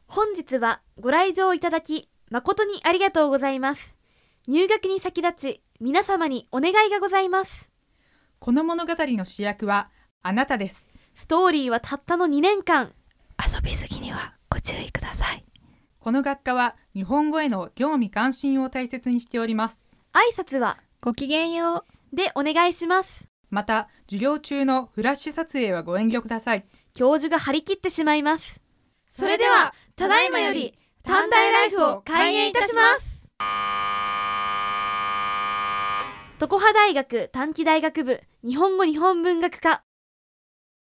本日はご来場いただき誠にありがとうございます。入学に先立ち皆様にお願いがございます。 この物語の主役はあなたです。 ストーリーはたったの2年間。 遊びすぎにはご注意ください。 この学科は日本語への興味関心を大切にしております。 挨拶はごきげんようでお願いします。 また、授業中のフラッシュ撮影はご遠慮ください。 教授が張り切ってしまいます。それではただいまより短大ライフを開演いたします。常葉大学短期大学部日本語日本文学科